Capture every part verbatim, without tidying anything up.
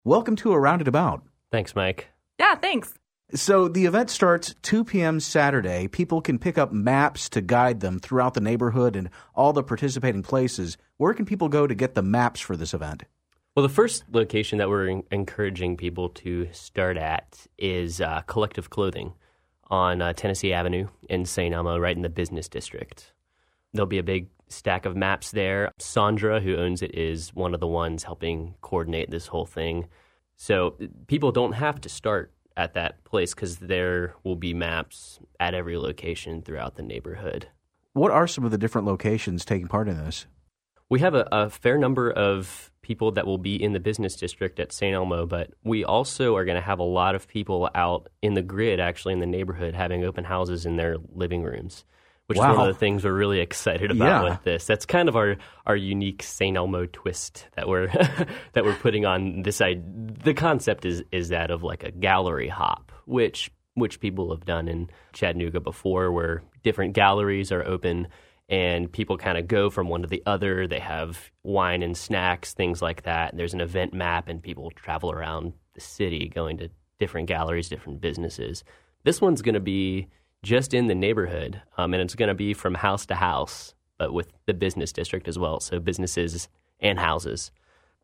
Welcome to Around It About. Thanks, Mike. Yeah, thanks. So the event starts two p.m. Saturday. People can pick up maps to guide them throughout the neighborhood and all the participating places. Where can people go to get the maps for this event? Well, the first location that we're en- encouraging people to start at is uh, Collective Clothing on uh, Tennessee Avenue in Saint Elmo, right in the business district. There'll be a big stack of maps there. Sandra, who owns it, is one of the ones helping coordinate this whole thing. So people don't have to start at that place because there will be maps at every location throughout the neighborhood. What are some of the different locations taking part in this? We have a, a fair number of people that will be in the business district at Saint Elmo, but we also are going to have a lot of people out in the grid, actually in the neighborhood, having open houses in their living rooms, which Wow. is one of the things we're really excited about Yeah. with this. That's kind of our, our unique Saint Elmo twist that we're that we're putting on this. I, the concept is is that of like a gallery hop, which which people have done in Chattanooga before, where different galleries are open and people kind of go from one to the other. They have wine and snacks, things like that. There's an event map, and people travel around the city going to different galleries, different businesses. This one's going to be just in the neighborhood, um, and it's going to be from house to house, but with the business district as well, so businesses and houses.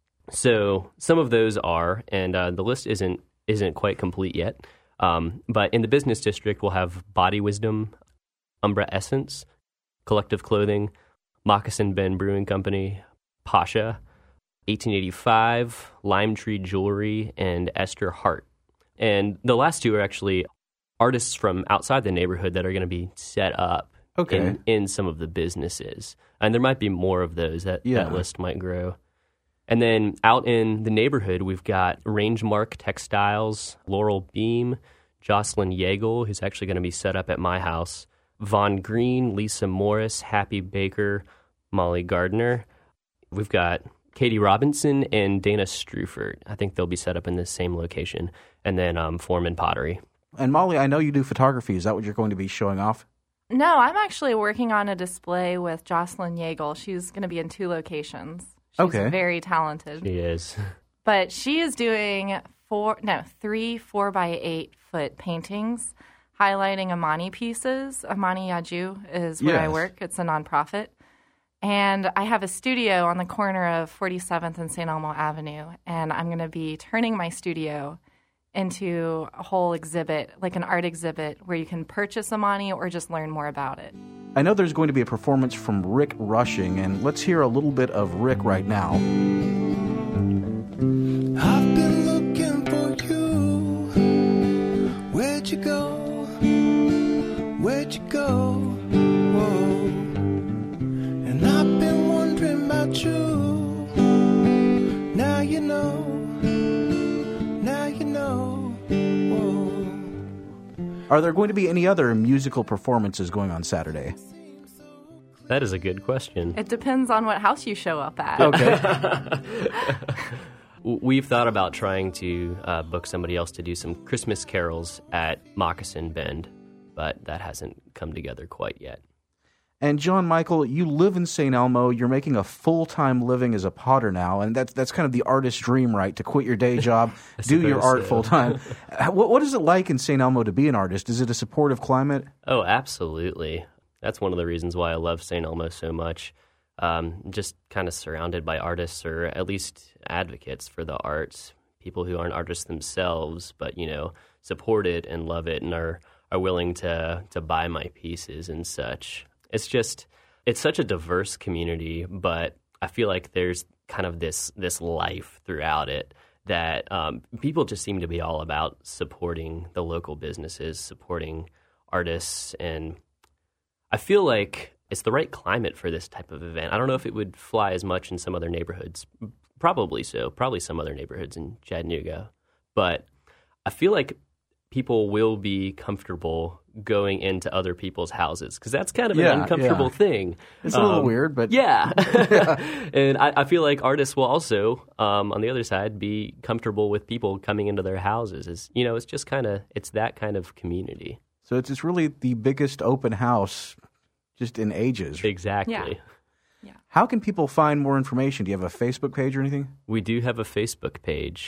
So some of those are, and uh, the list isn't isn't quite complete yet, um, but in the business district, we'll have Body Wisdom, Umbra Essence, Collective Clothing, Moccasin Bend Brewing Company, Pasha, eighteen eighty-five, Lime Tree Jewelry, and Esther Hart. And the last two are actually artists from outside the neighborhood that are going to be set up Okay. in, in some of the businesses. And there might be more of those. That, Yeah. that list might grow. And then out in the neighborhood, we've got Rangemark Textiles, Laurel Beam, Jocelyn Yeagle, who's actually going to be set up at my house, Von Green, Lisa Morris, Happy Baker, Molly Gardner. We've got Katie Robinson and Dana Strufert. I think they'll be set up in the same location. And then um, Foreman Pottery. And Molly, I know you do photography. Is that what you're going to be showing off? No, I'm actually working on a display with Jocelyn Yeagle. She's going to be in two locations. She's Okay. very talented. She is. But she is doing four, no, three four by eight foot paintings highlighting Amani pieces. Amani Yaju is where I Yes. work. It's a nonprofit. And I have a studio on the corner of forty-seventh and Saint Elmo Avenue. And I'm going to be turning my studio into a whole exhibit, like an art exhibit, where you can purchase Amani or just learn more about it. I know there's going to be a performance from Rick Rushing, and let's hear a little bit of Rick right now. I've been looking for you. Where'd you go? Where'd you go? Whoa. And I've been wondering about you. Now you know. Now you know. Whoa. Are there going to be any other musical performances going on Saturday? That is a good question. It depends on what house you show up at. Okay. We've thought about trying to uh, book somebody else to do some Christmas carols at Moccasin Bend, but that hasn't come together quite yet. And John Michael, you live in Saint Elmo. You're making a full-time living as a potter now, and that's that's kind of the artist's dream, right? To quit your day job, do your suppose art so. full-time. what, what is it like in Saint Elmo to be an artist? Is it a supportive climate? Oh, absolutely. That's one of the reasons why I love Saint Elmo so much. Um, just kind of surrounded by artists, or at least advocates for the arts, people who aren't artists themselves, but, you know, support it and love it and are, are willing to, to buy my pieces and such. It's just, it's such a diverse community, but I feel like there's kind of this this life throughout it that um, people just seem to be all about supporting the local businesses, supporting artists, and I feel like it's the right climate for this type of event. I don't know if it would fly as much in some other neighborhoods. Probably so. Probably some other neighborhoods in Chattanooga. But I feel like people will be comfortable going into other people's houses because that's kind of Yeah, an uncomfortable yeah. thing. It's a little Um, weird, but Yeah. And I, I feel like artists will also, um, on the other side, be comfortable with people coming into their houses. It's, you know, it's just kind of, it's that kind of community. So it's, it's really the biggest open house just in ages. Exactly. Yeah. How can people find more information? Do you have a Facebook page or anything? We do have a Facebook page.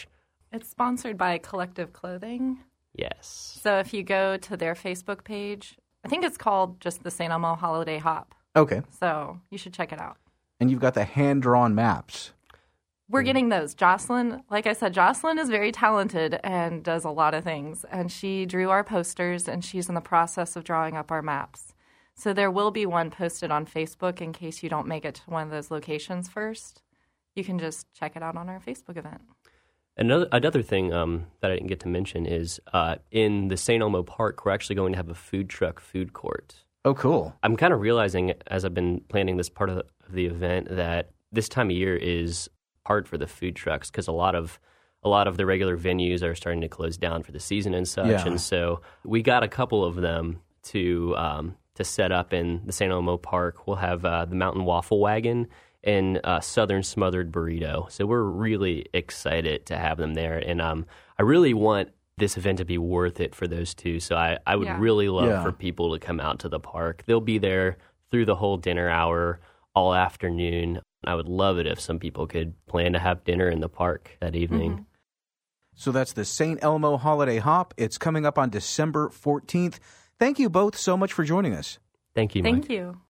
It's sponsored by Collective Clothing. Yes. So if you go to their Facebook page, I think it's called just the Saint Elmo Holiday Hop. Okay. So you should check it out. And you've got the hand-drawn maps. We're getting those. Jocelyn, like I said, Jocelyn is very talented and does a lot of things. And she drew our posters, and she's in the process of drawing up our maps. So there will be one posted on Facebook in case you don't make it to one of those locations first. You can just check it out on our Facebook event. Another another thing um, that I didn't get to mention is uh, in the Saint Elmo Park, we're actually going to have a food truck food court. Oh, cool. I'm kind of realizing as I've been planning this part of the, of the event that this time of year is hard for the food trucks because a lot of a lot of the regular venues are starting to close down for the season and such. Yeah. And so we got a couple of them to um, to set up in the Saint Elmo Park. We'll have uh, the Mountain Waffle Wagon and uh, Southern Smothered Burrito. So we're really excited to have them there. And um, I really want this event to be worth it for those two. So I, I would Yeah. really love Yeah. for people to come out to the park. They'll be there through the whole dinner hour, all afternoon. I would love it if some people could plan to have dinner in the park that evening. Mm-hmm. So that's the Saint Elmo Holiday Hop. It's coming up on December fourteenth. Thank you both so much for joining us. Thank you, Mike. Thank you.